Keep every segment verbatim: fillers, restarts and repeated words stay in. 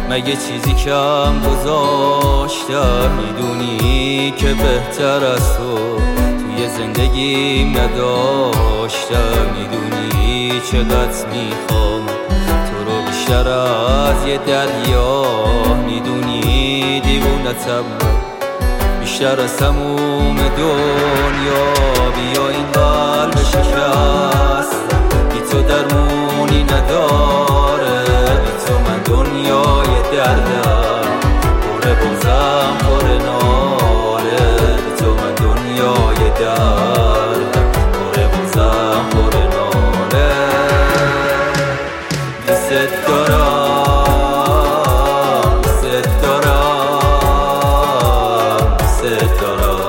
مگه چیزی کم گذاشتم؟ میدونی که بهتر از تو توی زندگیم نداشتم. میدونی چقدر میخوام تو رو بیشتر از یه دریا. میدونی دیوونتم بیشتر از تموم دنیا. بیا این قلب شکست بی تو درمونی نداره. بی تو من دنیای دردم پره بازم پره ناله. بی تو من دنیای دردم پره بازم پره ناله. دوست دارم دوست دارم دوست دارم.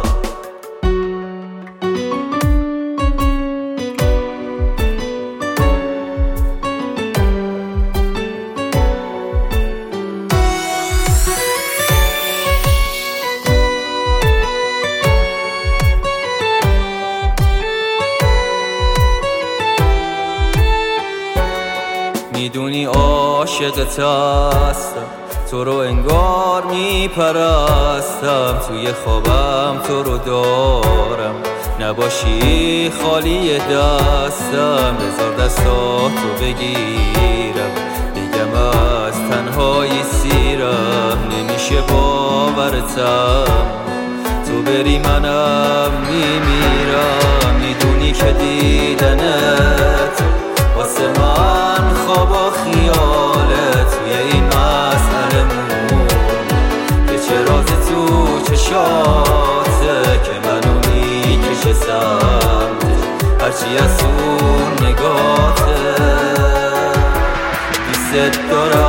میدونی عاشقت هستم، تو رو انگار میپرستم. توی خوابم تو رو دارم، نباشی خالی دستم. بذار دستاتو بگیرم بگم از تنهایی سیرم. نمیشه باورتم تو بری منم میمیرم. میدونی که دیدنت واسه من خواب و خیاله. توی این مسئله مون یه چه رازی تو چشاته که منو میکشه سمته هرچی از اون نگاته. دوست دارم